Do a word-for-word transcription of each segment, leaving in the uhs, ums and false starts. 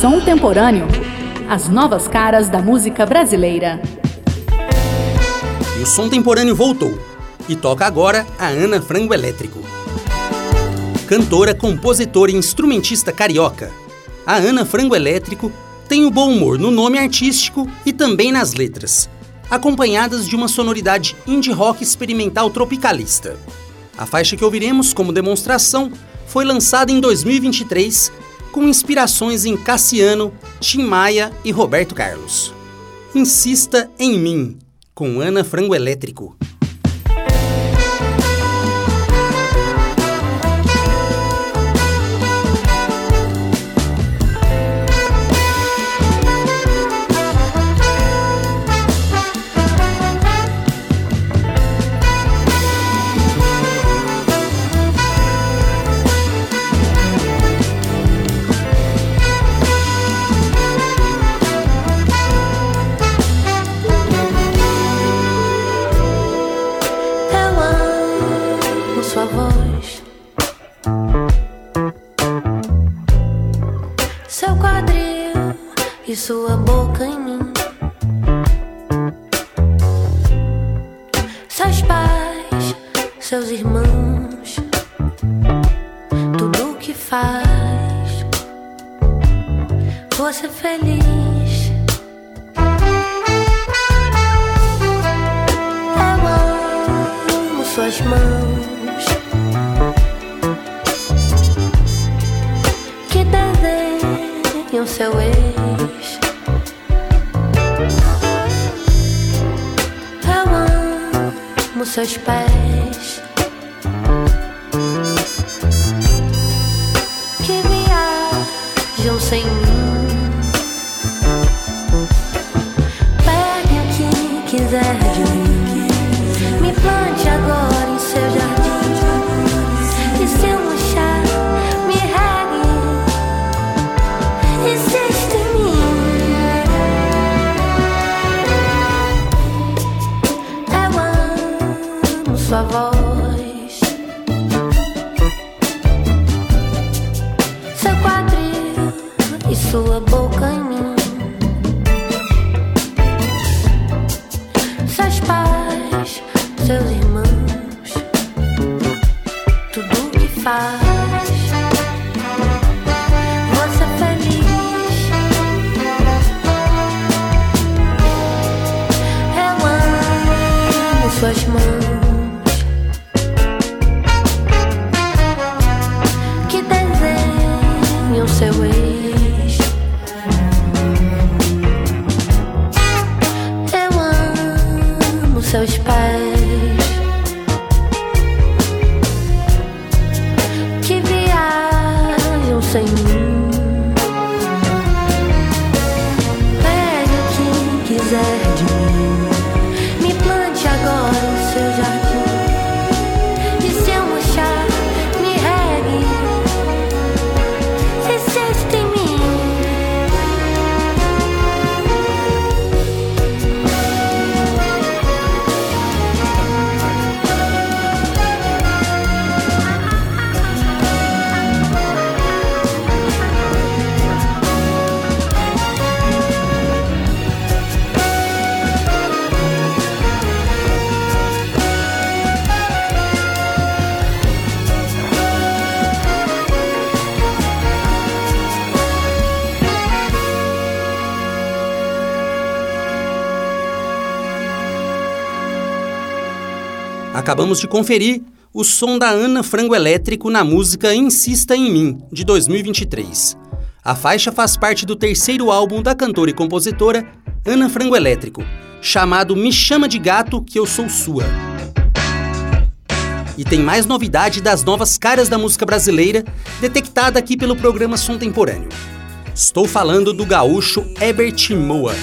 Som Temporâneo. As novas caras da música brasileira. E o Som Temporâneo voltou. E toca agora a Ana Frango Elétrico. Cantora, compositora e instrumentista carioca, a Ana Frango Elétrico tem o bom humor no nome artístico e também nas letras, acompanhadas de uma sonoridade indie rock experimental tropicalista. A faixa que ouviremos como demonstração foi lançada em dois mil e vinte e três com inspirações em Cassiano, Tim Maia e Roberto Carlos. Insista em Mim, com Ana Frango Elétrico. Sua voz, seu quadril e sua boca em mim, seus pais, seus irmãos, tudo o que faz você feliz. Eu amo suas mãos o seu ex. Eu amo seus pés que viajam sem mim. Pegue o que quiser de mim, me plante agora em seu jardim, e se eu murchar, me regue. Existe em mim. Eu amo sua voz, seu quadril e sua boca em mim, seus pais, seus irmãos, tudo o que faz suas mãos que desenham seu ex. Eu amo seus pés que viajam sem mim. Pegue o que quiser de mim, me plante agora em seu jardim, e se eu murchar, me regue. Existe em mim. Acabamos de conferir o som da Ana Frango Elétrico na música Insista em Mim, de dois mil e vinte e três. A faixa faz parte do terceiro álbum da cantora e compositora Ana Frango Elétrico, chamado Me Chama de Gato que Eu Sou Sua. E tem mais novidade das novas caras da música brasileira, detectada aqui pelo programa Som Temporâneo. Estou falando do gaúcho Herbert Moa.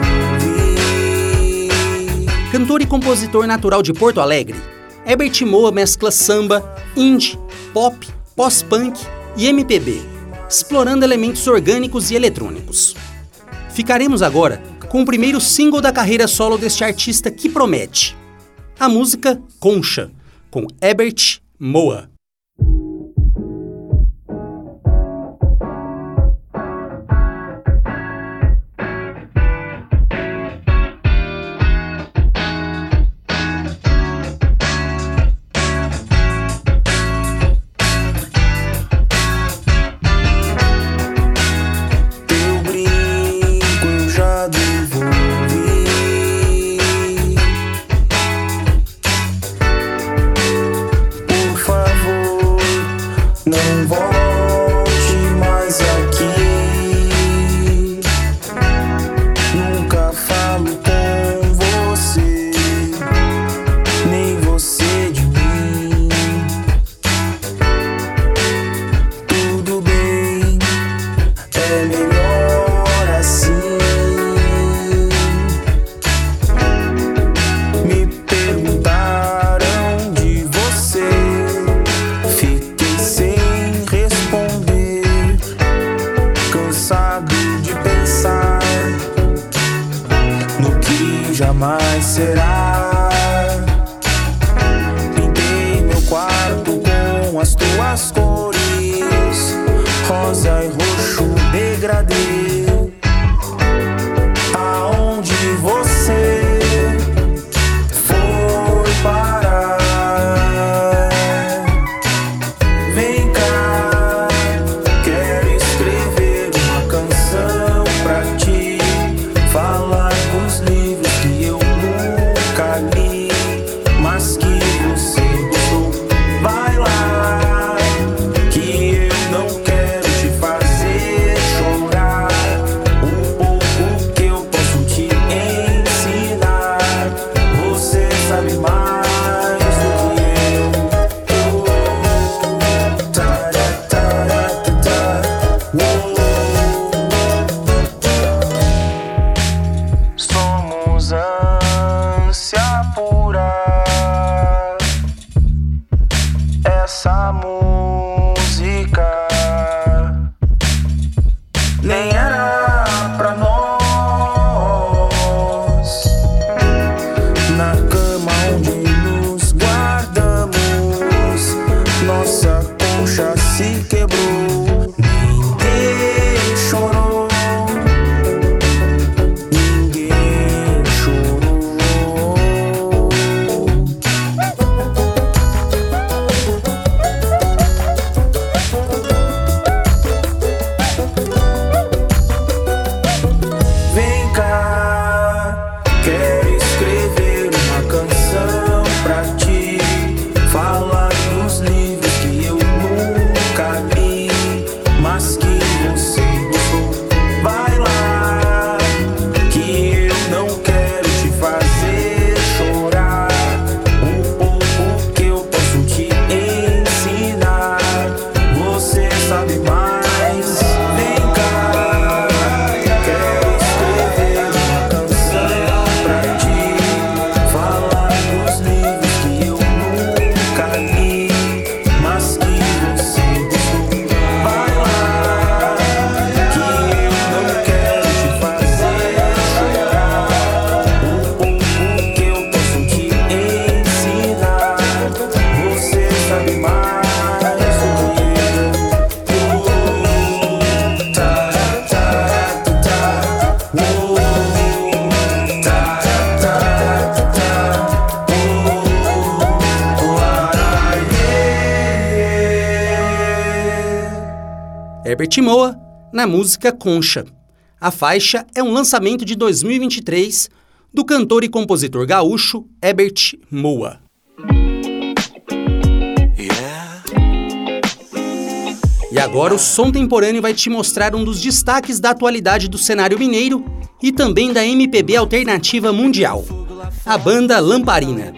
Cantor e compositor natural de Porto Alegre, Herbert Moa mescla samba, indie, pop, pós-punk e M P B, explorando elementos orgânicos e eletrônicos. Ficaremos agora com o primeiro single da carreira solo deste artista que promete, a música Concha, com Herbert Moa. é melhor assim. Me perguntaram de você, fiquei sem responder, cansado de pensar no que jamais será. Pintei meu quarto com as tuas cores, rosa e roxo degradê. Aonde você foi parar? Vem cá, quero escrever uma canção pra ti, falar dos livros que eu nunca li, mas que você gostou. Vai lá, que eu não quero te fazer chorar. Um pouco que eu posso te ensinar, você sabe mais do que eu. Oh, tará, tará, tará, oh. Somos ânsia pura, essa música nem era pra nós. Na cama onde nos guardamos, nossa concha se quebrou. Ninguém chorou, ninguém chorou. Vem cá, quero escrever uma canção pra ti, falar dos livros que eu nunca li, mas que você gostou. Vai lá, que eu não quero te fazer chorar. Um pouco que eu posso te ensinar, você sabe mais. Vem cá, quero escrever uma canção pra ti, falar dos livros que eu nunca li, mas que você gostou. Vai lá, que eu não quero te fazer chorar. Um pouco que eu posso te ensinar, você sabe mais do que eu. Oh, tará, tará, tará, oh, tará, tará, tará, oh, ai, yeah. Herbert Moa, na música Concha. A faixa é um lançamento de dois mil e vinte e três do cantor e compositor gaúcho Herbert Moa. E agora o Som Temporâneo vai te mostrar um dos destaques da atualidade do cenário mineiro e também da M P B alternativa mundial, a banda Lamparina.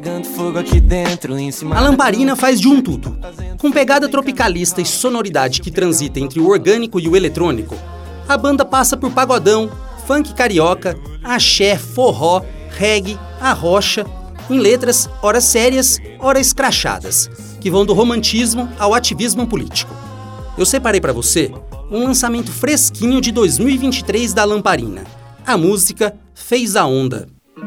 A Lamparina faz de um tudo. Com pegada tropicalista e sonoridade que transita entre o orgânico e o eletrônico, a banda passa por pagodão, funk carioca, axé, forró, reggae, arrocha, em letras ora sérias, ora escrachadas, que vão do romantismo ao ativismo político. Eu separei pra você um lançamento fresquinho de dois mil e vinte e três da Lamparina, a música Fez a Onda.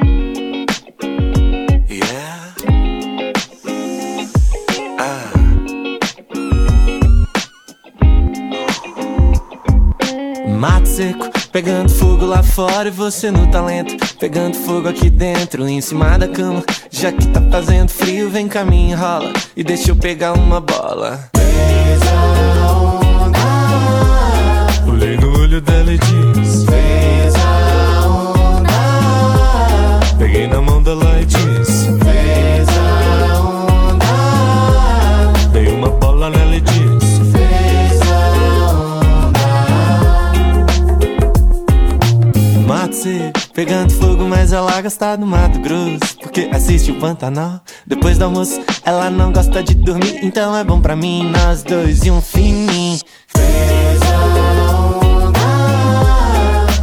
Mato seco, pegando fogo lá fora e você no talento, pegando fogo aqui dentro, em cima da cama. Já que tá fazendo frio, vem cá, me enrola e deixa eu pegar uma bola. Fez a onda. Olhei no olho dela e disse: fez a onda. Peguei na mão dela e disse: fez a onda. Dei uma bola nela e disse: pegando fogo, mas ela gosta do Mato Grosso, porque assiste o Pantanal. Depois do almoço, ela não gosta de dormir, então é bom pra mim, nós dois e um fininho. Fez a onda.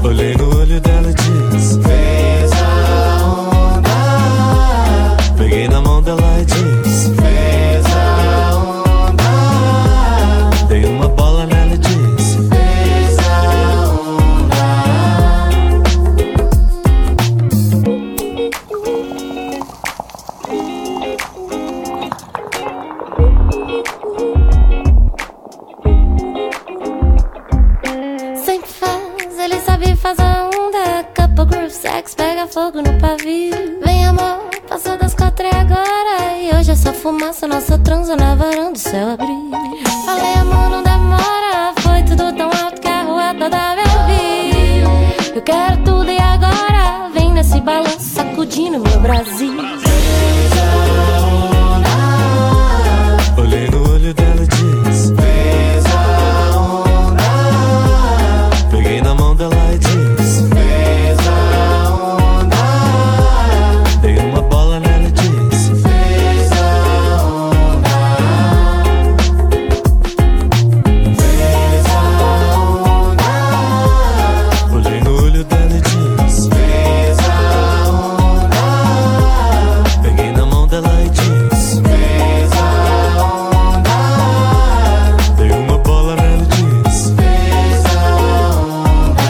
Olhei no olho dela e disse: fez a onda. Peguei na mão dela e disse: fez a onda. Dei uma bola nela e disse: fez a onda. Sempre faz, ele sabe fazer onda. Couple groove sex, pega fogo no pavio. Vem amor, passou das quatro e agora. E hoje é só fumaça, nossa transa na varanda, o céu abriu. Falei amor, não demora. Foi tudo tão alto que a rua toda me ouviu. Eu quero tudo e agora. Vem nesse balanço, sacudindo meu Brasil. Olhei no olho dela e disse: fez a onda. Peguei na mão dela e disse: fez a onda. Dei uma bola nela e disse: fez a onda. Fez a onda. Olhei no olho dela e disse: fez a onda. Peguei na mão dela e disse: fez a onda. Dei uma bola nela e disse: fez a onda.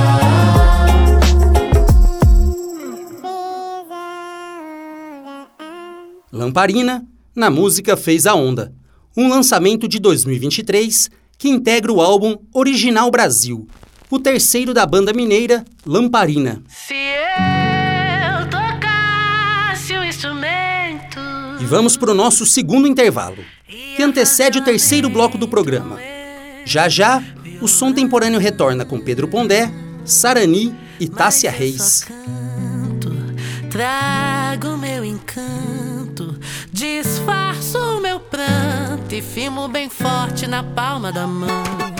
Lamparina, na música Fez a Onda, um lançamento de dois mil e vinte e três que integra o álbum Original Brasil, o terceiro da banda mineira Lamparina. Se eu tocasse um instrumento. E vamos para o nosso segundo intervalo, que antecede o terceiro bloco do programa. Já já, o som temporâneo retorna com Pedro Pondé, Sarani e Tássia Reis. Trago meu encanto, disfarço meu pranto e firmo bem forte na palma da mão.